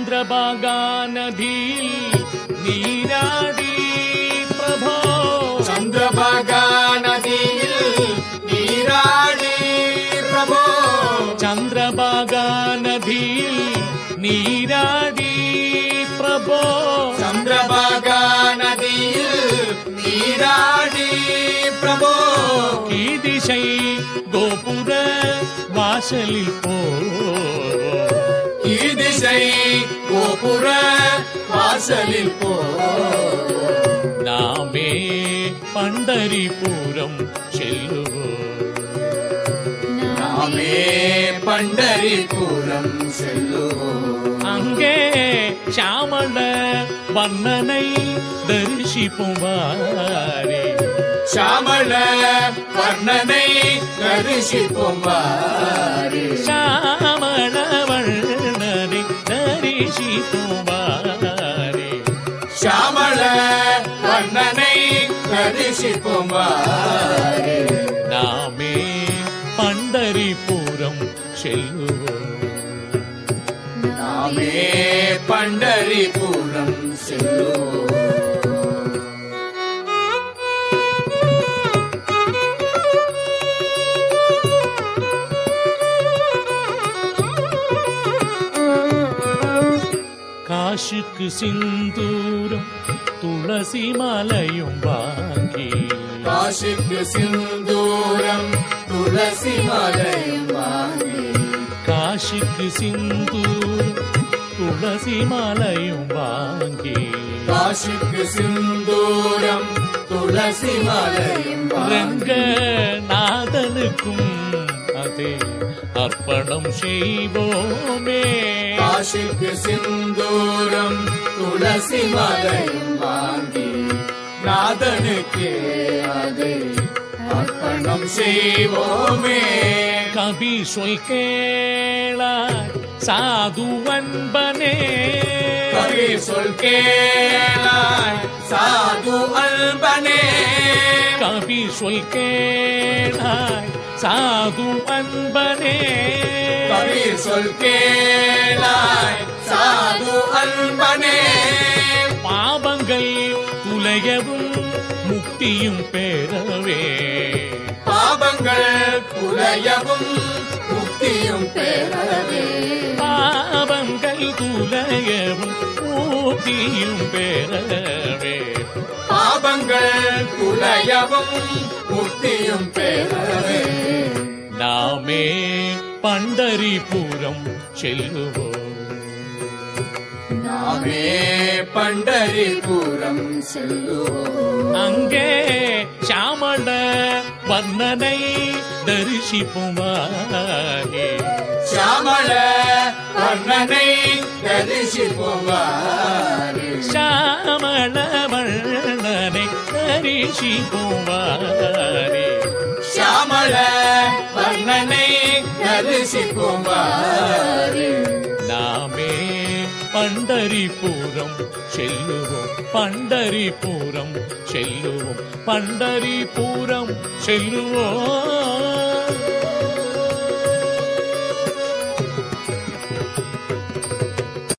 चंद्रभागा नदी नीराडी प्रभो चंद्रभागा नदी नीराडी प्रभो चंद्रभागा नदी नीराडी प्रभो चंद्रभागा नदी नीराडी प्रभो की दिशை கோபுர வாசலில் போ की दिशை கோபுர வாசலில் போ நாமே பண்டரிபுரம் செல்லுவோம் நாமே பண்டரிபுரம் செல்லுவோம் அங்கே ஷாமள வண்ணனை தரிசிப்போம் வாரே ஷாமள வர்ணனை தரிசிப்போம் வாரே ஷாமள வண்ணனை தரிசிப்போம் வாரே ஷாமள வர்ணனை தரிசிப்போம் வாரே நாமே பண்டரிபுரம் செல்லுவோம் நாமே பண்டரிபுரம் செல்லுவோம் காசுக்கு சிந்தூரம் துளசி மாலையும் வாங்கி காசுக்கு சிந்தூரம் துளசி மாலையும் வாங்கி காசுக்கு சிந்தூரம் துளசி மாலையும் வாங்கி காசுக்கு சிந்தூரம் துளசி மாலையும் ரங்கநாதனுக்கும் அதே அர்ப்பணம் செய்வோமே காசுக்கு சிந்தூரம் துளசி மாலையும் வாங்கி நாதனுக்கு அதை அர்ப்பணம் செய்வோமே கவி சொல் கேளாய் சாது அன்பனே கவி சொல் கேளாய் சாது அன்பனே கவி சொல் கேளாய் சாது அன்பனே கவி சொல் கேளாய் சாது அன்பனே பாவங்கள் துலையவும் முக்தியும் பெறவே பாவங்கள் குலையவும் முக்தியும் பெறவே பாவங்கள் துலையவும் முக்தியும் பெறவே பாவங்கள் குலையவும் முக்தியும் பெறவே நாமே பண்டரிபுரம் செல்லுவோம் நாமே பண்டரிபுரம் செல்லுவோம் அங்கே ஷாமள வர்ணனை தரிசிப்போம் வாரே ஷாமள வர்ணனை தரிசிப்போம் வாரே ஷாமள வர்ணனை தரிசிப்போம் வாரே ஷாமள வர்ணனை தரிசிப்போம் வாரே நாமே பண்டரிபுரம் செல்லுவோம் பண்டரிபுரம் செல்லுவோம் பண்டரிபுரம் செல்லுவோம்